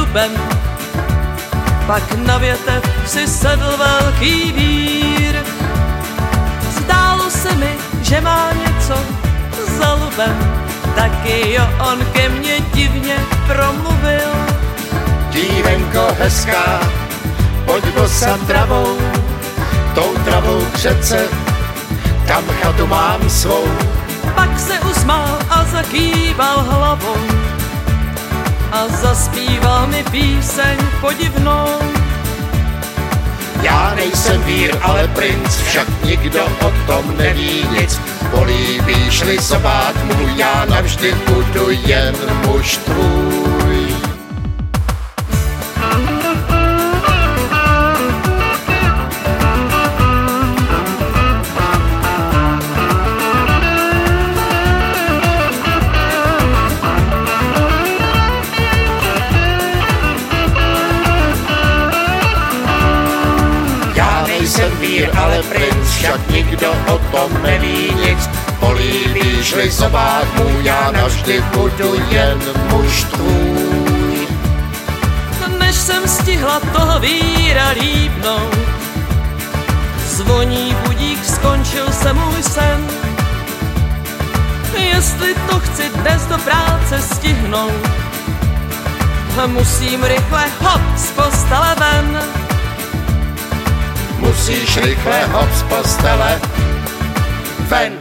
lubem. Pak na větev si sedl velký vír. Zdálo se mi, že má něco za lubem. Taky jo, on ke mně divně promluvil. Dívenko hezká, pojď bosat travou, tou travou k řece, tam chatu mám svou. Pak se usmál a zakýval hlavou a zaspíval mi píseň podivnou. Já nejsem vír, ale princ, však nikdo o tom neví nic. Políbíš-li sobák můj, já navždy budu jen muž tvůj. Jsem vír, ale princ, však nikdo o tom neví nic. Políbíš-li sobák můj, já navždy budu jen muž tvůj. Než jsem stihla toho víra líbnout, zvoní budík, skončil se můj sen. Jestli to chci dnes do práce stihnout, musím rychle hop z postele ven. Musíš rychle hop z postele ven.